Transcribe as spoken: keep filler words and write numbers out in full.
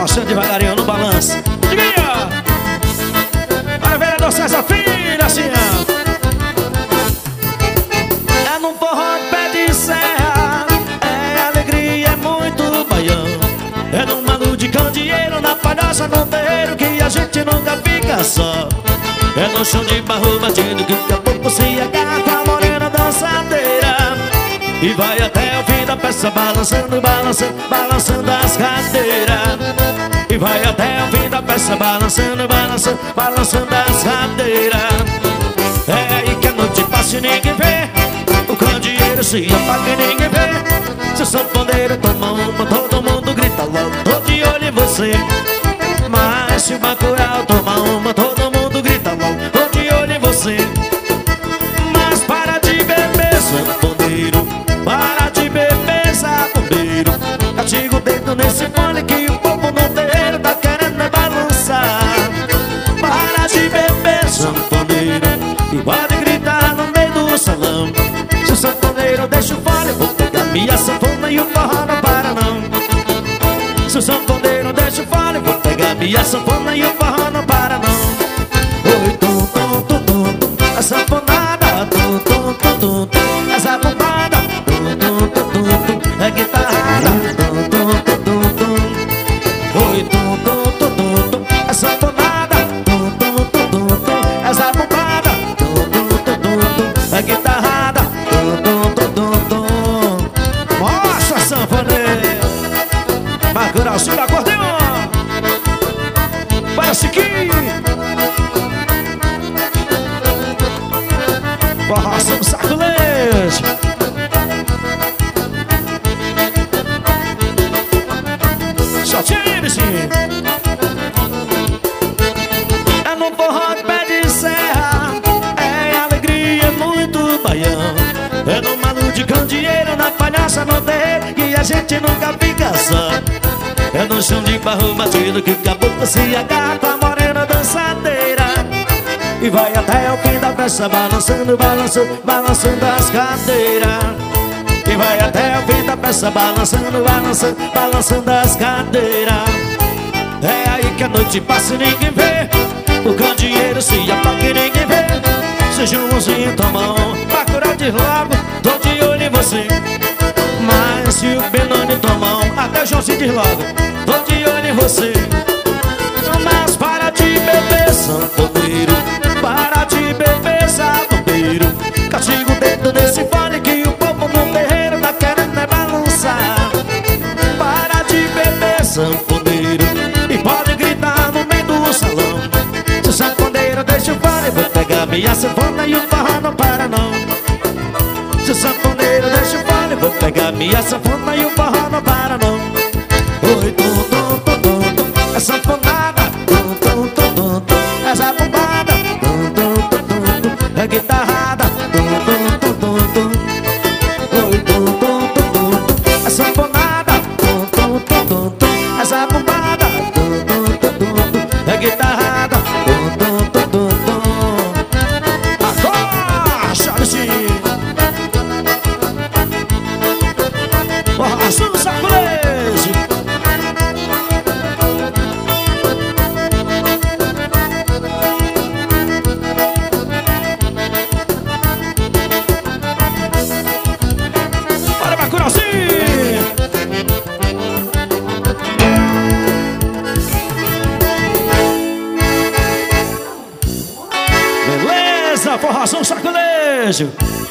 Forrochando devagarinho no balanço. Diga aí, ó. Para o vereador César Filho, assim, ó. É num forró de pé de serra, é alegria, é muito baião. É numa luz de candeeiro, na palhaça, no terreiro, que a gente nunca fica só. É no chão de barro batido que daqui a pouco se agarra com a morena dançadeira. E vai até o fim da peça balançando, balançando, balançando as cadeiras. E vai até o fim da peça balançando, balançando, balançando as cadeiras. É aí que a noite passa e ninguém vê, o candeeiro se apaga e ninguém vê. Se o sanfoneiro toma uma, todo mundo grita logo, tô de olho em você. Mas se o bacurau toma uma, todo mundo grita logo, tô de olho em você. Mas para de beber, sanfoneiro, para de beber, zabumbeiro. Castiga o dedo nesse fone que o povo no terreiro tá querendo me balançar. Para de beber, sanfoneiro, e pode gritar no meio do salão. Se o sanfoneiro deixa o fone, vou pegar minha sanfona e o forró não para não. Se o sanfoneiro deixa o fone, vou pegar minha sanfona e o forró não para não. Oi, tum, tum, tum, tum, a sanfonada, tum, tum, tum, tum, tum, essa bombada, tum, tum, tum, tum, tum, a guitarrada, tum, tum, tum, tum, tum. Oi, tum, tum, tum, tum, tum, a sanfonada, tum, tum, tum, tum, tum, essa bombada, tum, tum, tum, tum, tum, a guitarrada, tum, tum, tum, tum, tum. Mostra, sanfoneiro, Bacurauzinho da acordeão. Parece que forração do sacolejo. Só time, sim. É no forró de pé de serra, é alegria, é muito baião. É no malu de candeeiro, na palhaça, no terreiro, que a gente nunca fica só. É no chão de barro batido que o caboclo se agarra com a morena dançadeira. E vai até o fim da festa balançando, balançando, balançando as cadeiras. E vai até o fim da festa balançando, balançando, balançando as cadeiras. É aí que a noite passa e ninguém vê, o candeeiro se apaga e ninguém vê. Se Joãozinho toma um, Bacurau de logo, tô de olho em você. Mas se o Benoni toma um, até o Joãozinho diz logo, tô de olho em você. Mas para de beber, sanfoneiro, para de beber, zabumbeiro. Castiga o dedo nesse fone que o povo no terreiro tá querendo me balançar. Para de beber, sanfoneiro, e pode gritar no meio do salão. Se o sanfoneiro deixa o fone, vou pegar minha sanfona e o forró não para não. Se o sanfoneiro deixa o fone, vou pegar minha sanfona e o forró não para não. Oi, tum, tum, tum, tum, tum, é sanfonada, tum, tum, tum, tum, tum, essa bombada, tum, tum, tum, tum, tum, é guitarrada, tum, tum, tum, tum, tum. Oi, tum, tum, tum, tum, tum, é sanfonada, tum, tum, tum, tum, tum, essa bombada, tum, tum, tum, tum, tum, é guitarrada, tum, tum, tum, tum, tum. Agora, chave-se. Forração do sacolejo. Bora, Bacurauzinho. Beleza, forração do sacolejo.